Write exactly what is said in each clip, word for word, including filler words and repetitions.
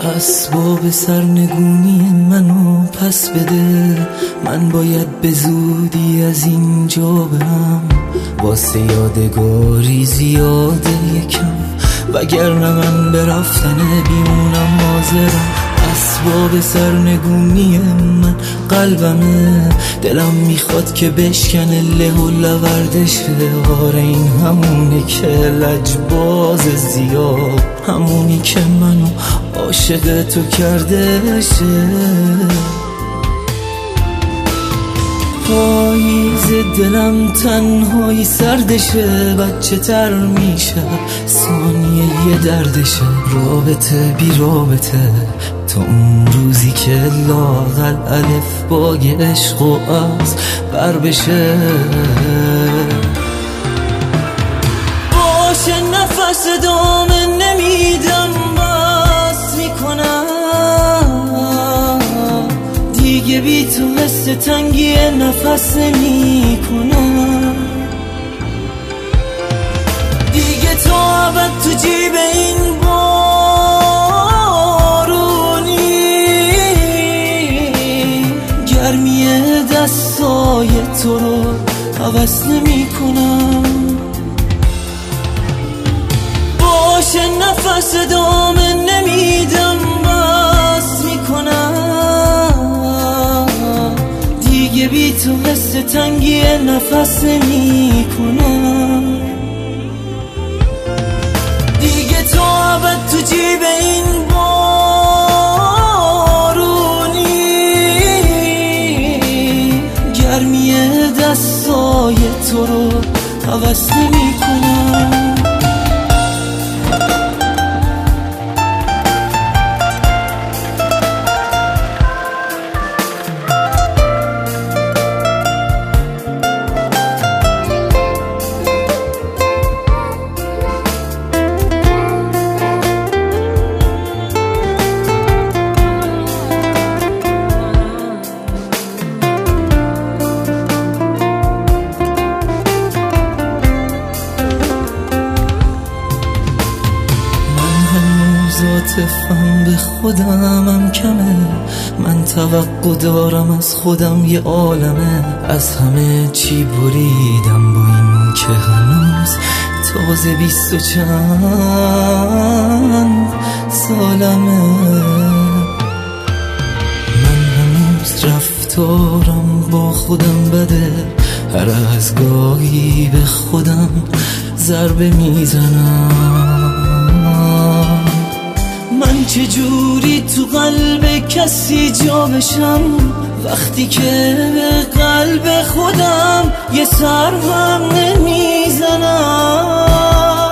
اسباب سرنگونی منو پس بده، من باید به زودی از اینجا برم، واسه یادگاری زیاده یکم، وگرنه من به رفتن بیمونم حاضرم. اسباب سرنگونی من قلبمه، دلم میخواد که بشکنه له و لوردشه. آره این همونه که لجباز زیاد، همونی که منو عاشق تو کردشه. پاییز دلم تنهایی سردشه، بچه تر میشه ثانیه یه دردشه. رابطه بی رابطه تا اون روزی که لااقل الف بای عشق و از بر بشه. باشه نفس دامه نمیدم، بس میکنم دیگه بی تو مثل تنگی نفس نمی کنم. دیگه تو ابد تو جیب این بارونی، گرمی دستای تو رو عوض نمی کنم. باشه نفس دامه نمیدم، بس میکنم دیگه بی تو مثل تنگی نفس نمی کنم. دیگه تو ابد تو جیب این بارونی، گرمی دستای تو رو عوض نمی کنم. عاطفم به خودمم کمه، من توقع دارم از خودم یه عالمه. از همه چی بریدم با این که هنوز تازه بیست و چند سالمه. من هنوز رفتارم با خودم بده، هر از گاهی به خودم ضربه میزنم. من چجوری تو قلب کسی جا بشم وقتی که به قلب خودم یه سر هم نمیزنم.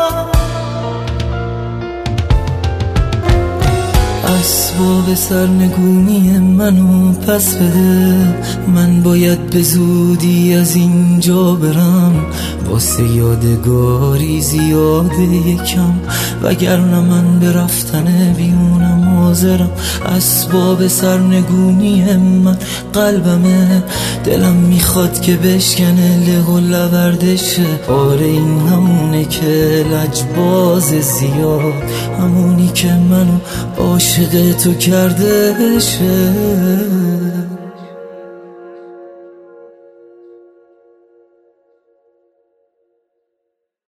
اسباب سرنگونی منو پس بده، من باید به زودی از اینجا برم، واسه یادگاری زیاده یکم، وگرنه من به رفتن بیونم حاضرم. اسباب سرنگونی من قلبمه، دلم میخواد که بشکنه له و لوردشه. آره این همونه که لجباز زیاد، همونی که منو عاشق تو کرده شه.